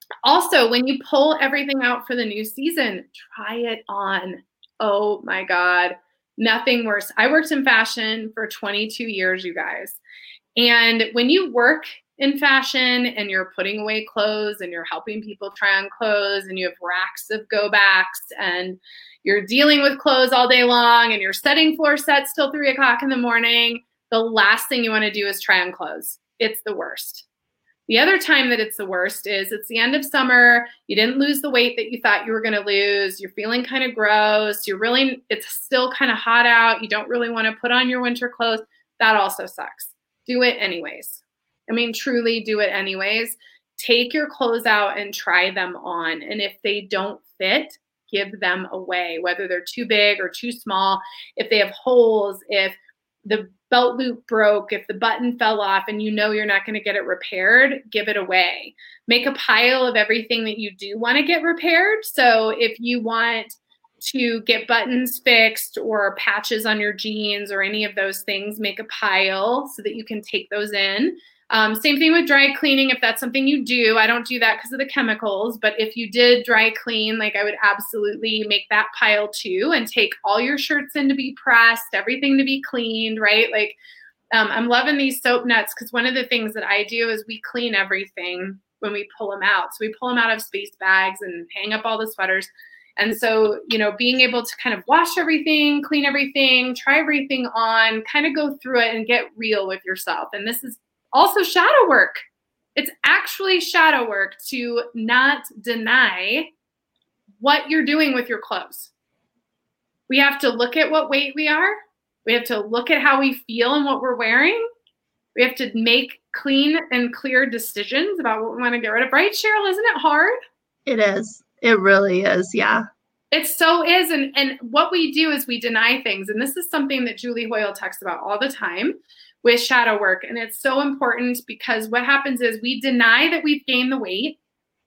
Also, when you pull everything out for the new season, try it on. Oh my God, nothing worse. I worked in fashion for twenty-two years, you guys. And when you work in fashion and you're putting away clothes and you're helping people try on clothes and you have racks of go backs and you're dealing with clothes all day long and you're setting floor sets till three o'clock in the morning, the last thing you want to do is try on clothes. It's the worst. The other time that it's the worst is it's the end of summer. You didn't lose the weight that you thought you were going to lose. You're feeling kind of gross. You're really, it's still kind of hot out. You don't really want to put on your winter clothes. That also sucks. Do it anyways. I mean, truly do it anyways. Take your clothes out and try them on. And if they don't fit, give them away, whether they're too big or too small. If they have holes, if the belt loop broke, if the button fell off and you know you're not going to get it repaired, give it away. Make a pile of everything that you do want to get repaired. So if you want to get buttons fixed or patches on your jeans or any of those things, make a pile so that you can take those in. Um, same thing with dry cleaning. If that's something you do, I don't do that because of the chemicals, but if you did dry clean, like I would absolutely make that pile too and take all your shirts in to be pressed, everything to be cleaned, right? Like um, I'm loving these soap nuts because one of the things that I do is we clean everything when we pull them out. So we pull them out of space bags and hang up all the sweaters. And so, you know, being able to kind of wash everything, clean everything, try everything on, kind of go through it and get real with yourself. And this is also shadow work. It's actually shadow work to not deny what you're doing with your clothes. We have to look at what weight we are. We have to look at how we feel and what we're wearing. We have to make clean and clear decisions about what we want to get rid of. Right, Cheryl? Isn't it hard? It is. It really is. Yeah. It so is. And, and what we do is we deny things. And this is something that Julie Hoyle talks about all the time with shadow work. And it's so important because what happens is we deny that we've gained the weight,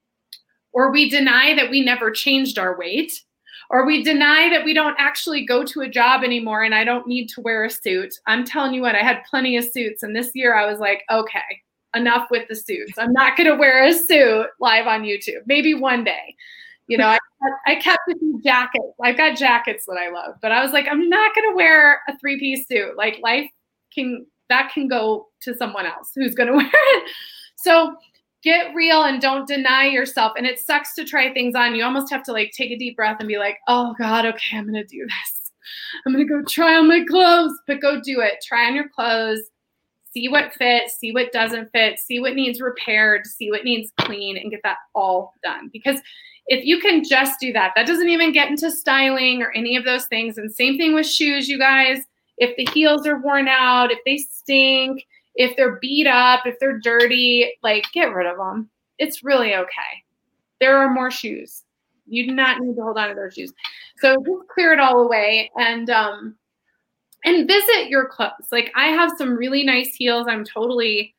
or we deny that we never changed our weight, or we deny that we don't actually go to a job anymore and I don't need to wear a suit. I'm telling you what, I had plenty of suits. And this year I was like, okay, enough with the suits. I'm not going to wear a suit live on YouTube. Maybe one day. You know, I, I kept a few jackets. I've got jackets that I love, but I was like, I'm not going to wear a three-piece suit. Like life can, that can go to someone else who's going to wear it. So get real and don't deny yourself. And it sucks to try things on. You almost have to like take a deep breath and be like, oh God, okay, I'm going to do this. I'm going to go try on my clothes, but go do it. Try on your clothes, see what fits, see what doesn't fit, see what needs repaired, see what needs clean, and get that all done. Because if you can just do that, that doesn't even get into styling or any of those things. And same thing with shoes, you guys. If the heels are worn out, if they stink, if they're beat up, if they're dirty, like get rid of them. It's really okay. There are more shoes. You do not need to hold on to those shoes. So just clear it all away and um, and visit your clothes. Like I have some really nice heels. I'm totally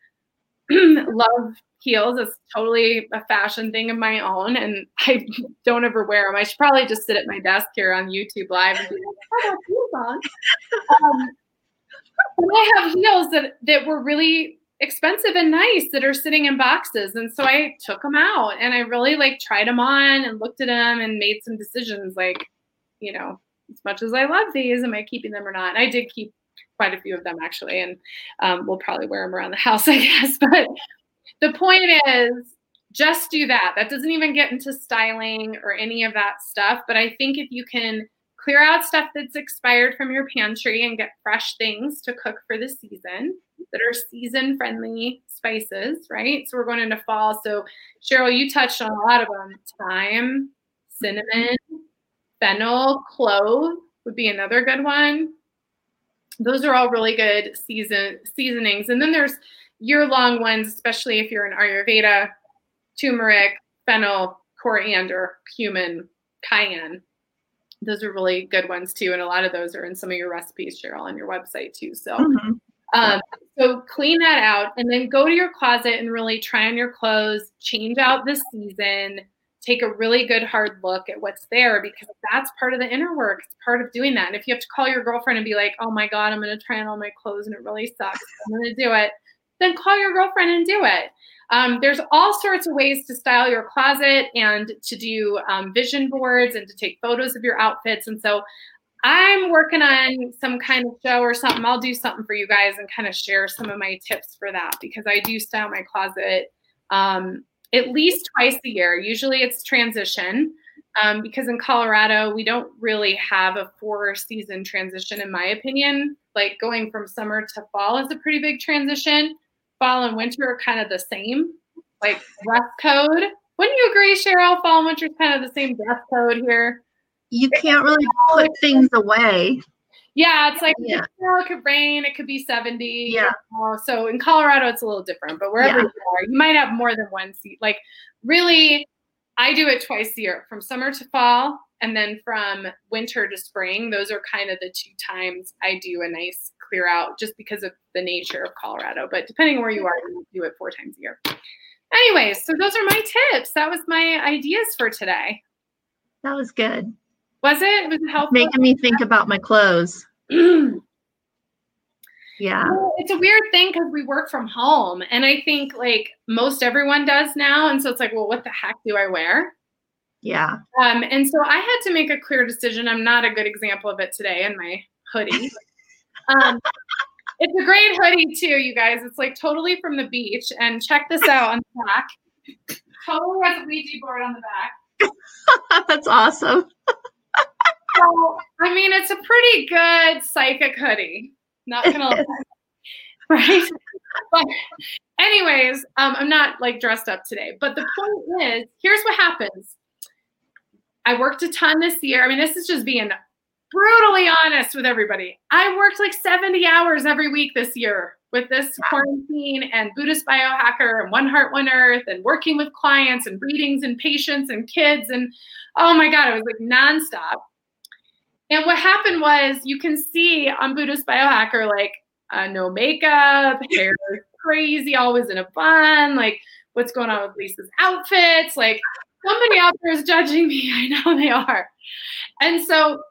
love heels. It's totally a fashion thing of my own, and I don't ever wear them. I should probably just sit at my desk here on YouTube Live and be like, I got heels on. Um, but I have heels that, that were really expensive and nice that are sitting in boxes. And so I took them out and I really like tried them on and looked at them and made some decisions like, you know, as much as I love these, am I keeping them or not? And I did keep quite a few of them actually. And um, we'll probably wear them around the house, I guess. But the point is just do that. That doesn't even get into styling or any of that stuff. But I think if you can clear out stuff that's expired from your pantry and get fresh things to cook for the season that are season-friendly spices, right? So we're going into fall. So Cheryl, you touched on a lot of them. Thyme, cinnamon, fennel, clove would be another good one. Those are all really good season seasonings. And then there's year-long ones, especially if you're in Ayurveda: turmeric, fennel, coriander, cumin, cayenne. Those are really good ones too. And a lot of those are in some of your recipes, Cheryl, on your website too. So, mm-hmm. um, so clean that out and then go to your closet and really try on your clothes, change out this season, take a really good hard look at what's there, because that's part of the inner work. It's part of doing that. And if you have to call your girlfriend and be like, oh my God, I'm going to try on all my clothes and it really sucks, I'm going to do it. then call your girlfriend and do it. Um, there's all sorts of ways to style your closet and to do um, vision boards and to take photos of your outfits. And so I'm working on some kind of show or something. I'll do something for you guys and kind of share some of my tips for that, because I do style my closet um, at least twice a year. Usually it's transition um, because in Colorado, we don't really have a four season transition, in my opinion. Like going from summer to fall is a pretty big transition. Fall and winter are kind of the same, like dress code. Wouldn't you agree, Cheryl? Fall and winter is kind of the same dress code here. You can't really put things away. Yeah, it's like, yeah. You know, it could rain, it could be seventy. Yeah. You know? So in Colorado, it's a little different, but wherever yeah. you are, you might have more than one seat. Like really, I do it twice a year, from summer to fall, and then from winter to spring. Those are kind of the two times I do a nice clear out, just because of the nature of Colorado. But depending on where you are, you do it four times a year. Anyways, so those are my tips. That was my ideas for today. That was good. Was it? Was it helpful? Making me think about my clothes. Yeah. Well, it's a weird thing because we work from home, and I think like most everyone does now. And so it's like, well, what the heck do I wear? Yeah. Um, and so I had to make a clear decision. I'm not a good example of it today in my hoodie. um, it's a great hoodie too, you guys. It's like totally from the beach. And check this out on the back. Totally has a Ouija board on the back. That's awesome. So, I mean, it's a pretty good psychic hoodie. Not gonna lie. Right? But anyways, um, I'm not like dressed up today. But the point is, here's what happens. I worked a ton this year. I mean, this is just being brutally honest with everybody. I worked like seventy hours every week this year with this quarantine and Buddhist Biohacker and One Heart, One Earth and working with clients and readings and patients and kids. And oh my God, it was like nonstop. And what happened was, you can see on Buddhist Biohacker, like uh, no makeup, hair is crazy, always in a bun, like what's going on with Lisa's outfits, like somebody out there is judging me. I know they are. And so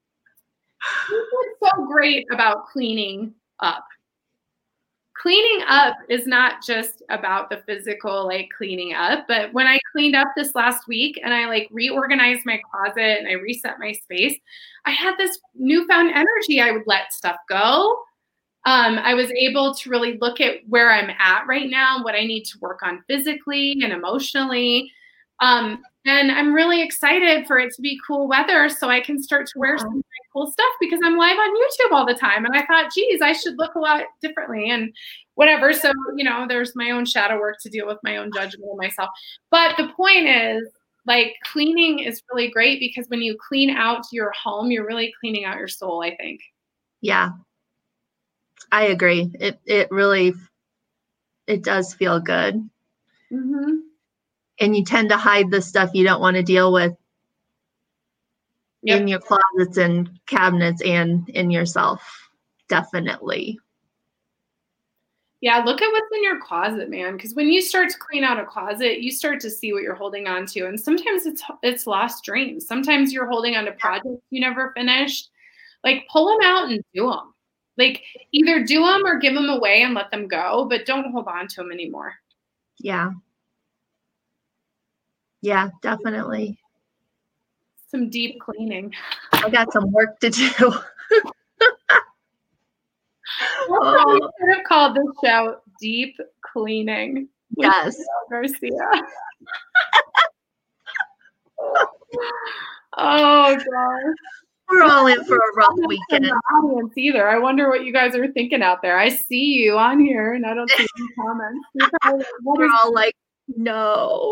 what's so great about cleaning up? Cleaning up is not just about the physical, like cleaning up, but when I cleaned up this last week and I like reorganized my closet and I reset my space, I had this newfound energy. I would let stuff go. Um, I was able to really look at where I'm at right now, what I need to work on physically and emotionally. Um, and I'm really excited for it to be cool weather so I can start to wear some really cool stuff, because I'm live on YouTube all the time. And I thought, geez, I should look a lot differently and whatever. So, you know, there's my own shadow work to deal with, my own judgment of myself. But the point is, like, cleaning is really great, because when you clean out your home, you're really cleaning out your soul, I think. Yeah, I agree. It it really, it does feel good. Mm-hmm. And you tend to hide the stuff you don't want to deal with Yep. in your closets and cabinets and in yourself. Definitely. Yeah, look at what's in your closet, man. Because when you start to clean out a closet, you start to see what you're holding on to. And sometimes it's it's lost dreams. Sometimes you're holding on to projects you never finished. Like, pull them out and do them. Like, either do them or give them away and let them go, but don't hold on to them anymore. Yeah. Yeah, definitely. Some deep cleaning. I got some work to do. Oh. We could have called this show Deep Cleaning. Yes. Garcia. Oh, gosh. We're all in for a rough weekend. The audience either. I wonder what you guys are thinking out there. I see you on here and I don't see any comments. You're probably, what We're is all like, no.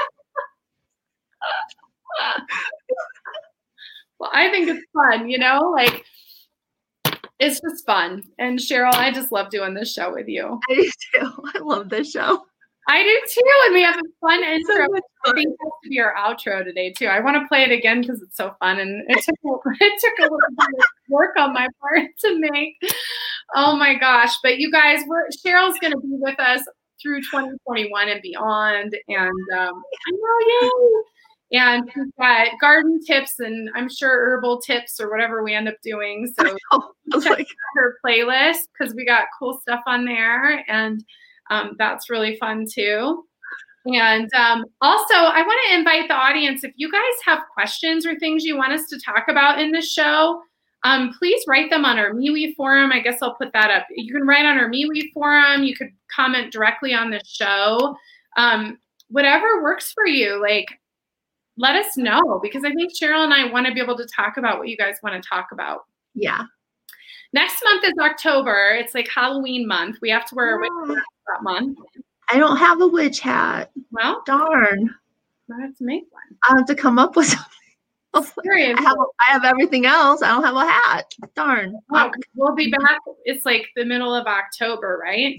Well, I think it's fun, you know, like it's just fun. And Cheryl, I just love doing this show with you. I do too. I love this show. I do too. And we have a fun intro. So I think that's to be our outro today too. I want to play it again because it's so fun. And it took, it took a little bit of work on my part to make. Oh my gosh. But you guys, we're, Cheryl's going to be with us through twenty twenty-one and beyond. And um, I know, yay. And we've got garden tips and I'm sure herbal tips or whatever we end up doing. So Oh, I was check like, out her playlist because we got cool stuff on there. And um, that's really fun too. And um, also, I want to invite the audience, if you guys have questions or things you want us to talk about in the show, um, please write them on our MeWe forum. I guess I'll put that up. You can write on our MeWe forum. You could comment directly on the show. Um, whatever works for you, like, let us know, because I think Cheryl and I want to be able to talk about what you guys want to talk about. yeah. Next month is October. It's like Halloween month. We have to wear a witch hat that month. I don't have a witch hat. Well, Darn. I have to make one. I have to come up with something. Seriously. I have, I have everything else. I don't have a hat. Darn. Oh, we'll be back. It's like the middle of October, right?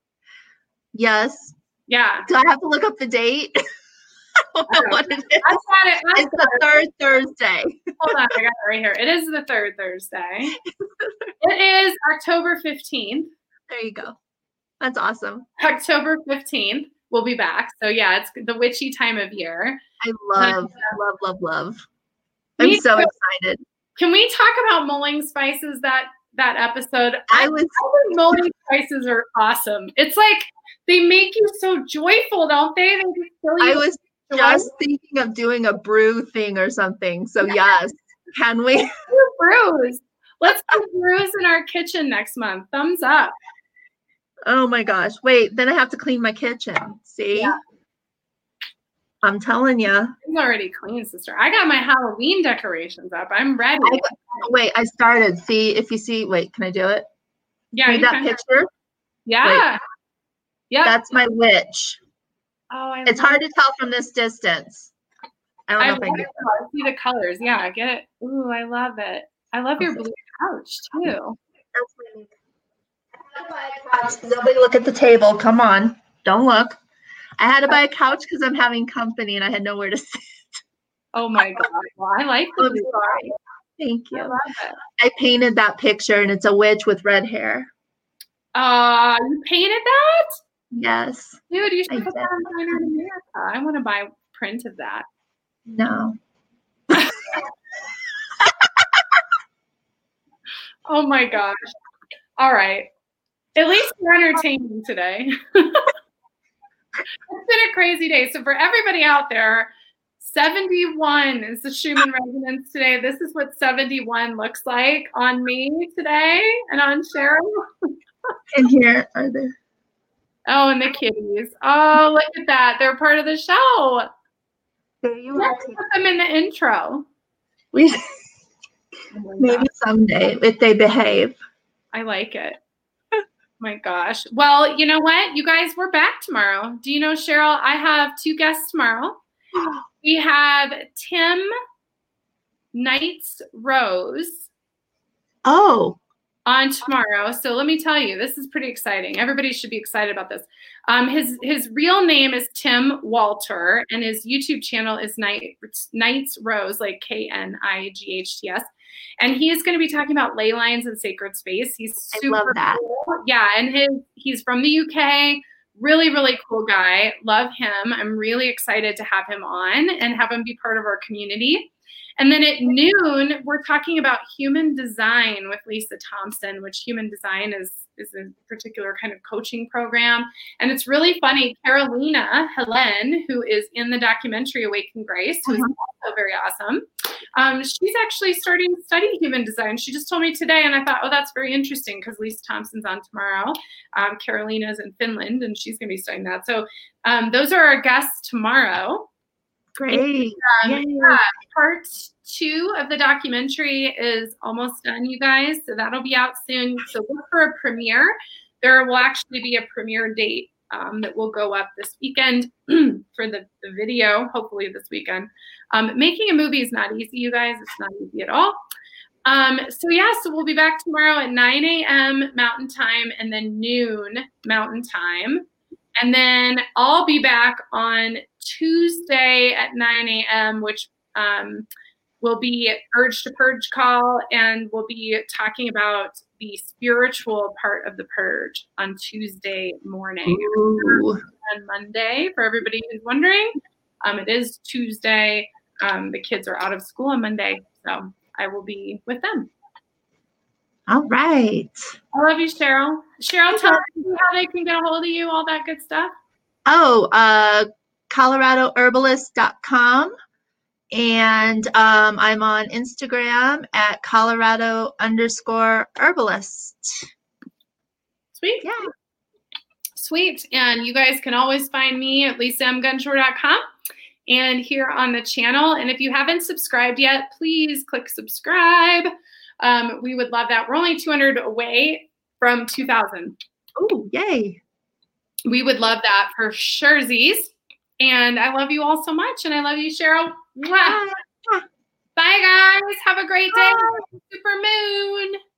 Yes. Yeah. Do I have to look up the date? I don't know what it is. I've got it. I've It's got the it. third Thursday. Hold on, I got it right here. It is the third Thursday. It is October fifteenth. There you go. That's awesome. October fifteenth, we'll be back. So yeah, it's the witchy time of year. I love, love, love, love. I'm Me so too. excited. Can we talk about mulling spices that that episode? I was I think mulling spices are awesome. It's like they make you so joyful, don't they? They just fill you I was with just thinking of doing a brew thing or something. So yes, can we? do brews. Let's do brews in our kitchen next month. Thumbs up. Oh my gosh. Wait, then I have to clean my kitchen. See? Yeah. I'm telling you. It's already clean, sister. I got my Halloween decorations up. I'm ready. I, wait, I started. See if you see. Wait, can I do it? yeah, See you that can- picture? Yeah. Yeah. That's my witch. Oh, I It's love hard to tell from this distance. I don't I know love if I it. can. I see the colors. Yeah, I get it. Ooh, I love it. I love your blue couch too. That's my I had to buy a couch. Nobody look at the table. Come on. Don't look. I had to buy a couch because I'm having company and I had nowhere to sit. Oh my god. Well, I like the I'm blue sorry. Thank couch. I you. love it. I painted that picture and it's a witch with red hair. Uh, you painted that? Yes. Dude, you I should put that on Designer in America. I want to buy a print of that. No. Oh my gosh. All right. At least we're entertaining today. It's been a crazy day. So for everybody out there, seventy-one is the Schumann resonance today. This is what seventy-one looks like on me today and on Cheryl. And here are the. Oh, and the kitties. Oh, look at that. They're part of the show. There you are. Let's put them in the intro. We Oh my maybe gosh, someday if they behave. I like it. My gosh. Well, you know what? You guys, we're back tomorrow. Do you know, Cheryl, I have two guests tomorrow. We have Tim Knights Rose Oh. on tomorrow. So let me tell you, this is pretty exciting. Everybody should be excited about this. Um, his his real name is Tim Walter, and his YouTube channel is Knight, Knights Rose, like K N I G H T S. And he is going to be talking about ley lines and sacred space. He's super I love that. cool. Yeah, and his he's from the U K. Really, really cool guy. Love him. I'm really excited to have him on and have him be part of our community. And then at noon, we're talking about human design with Lisa Thompson, which human design is, is a particular kind of coaching program. And it's really funny. Carolina Helen, who is in the documentary Awaken Grace, who is also very awesome, um, she's actually starting to study human design. She just told me today, and I thought, oh, that's very interesting because Lisa Thompson's on tomorrow. Um, Carolina's in Finland, and she's going to be studying that. So um, those are our guests tomorrow. Great. Um, Yay. yeah, part two of the documentary is almost done, you guys. So that'll be out soon. So look for a premiere. There will actually be a premiere date um, that will go up this weekend for the, the video, hopefully this weekend. Um, making a movie is not easy, you guys. It's not easy at all. Um, so yeah, so we'll be back tomorrow at nine a.m. Mountain Time and then noon Mountain Time. And then I'll be back on Tuesday at nine a.m., which um, will be Urge to Purge call, and we'll be talking about the spiritual part of the purge on Tuesday morning. Ooh. On Monday, for everybody who's wondering, um, it is Tuesday. um, the kids are out of school on Monday, so I will be with them. All right. I love you, Cheryl. Cheryl, tell them how they can get a hold of you, all that good stuff. Oh, uh, colorado herbalist dot com. And um, I'm on Instagram at Colorado underscore herbalist. Sweet. Yeah. Sweet. And you guys can always find me at lisa m gunshore dot com and here on the channel. And if you haven't subscribed yet, please click subscribe. Um, we would love that. We're only two hundred away from two thousand. Oh, yay. We would love that for surezies. And I love you all so much. And I love you, Cheryl. Mwah. Bye, guys. Have a great day. Super moon.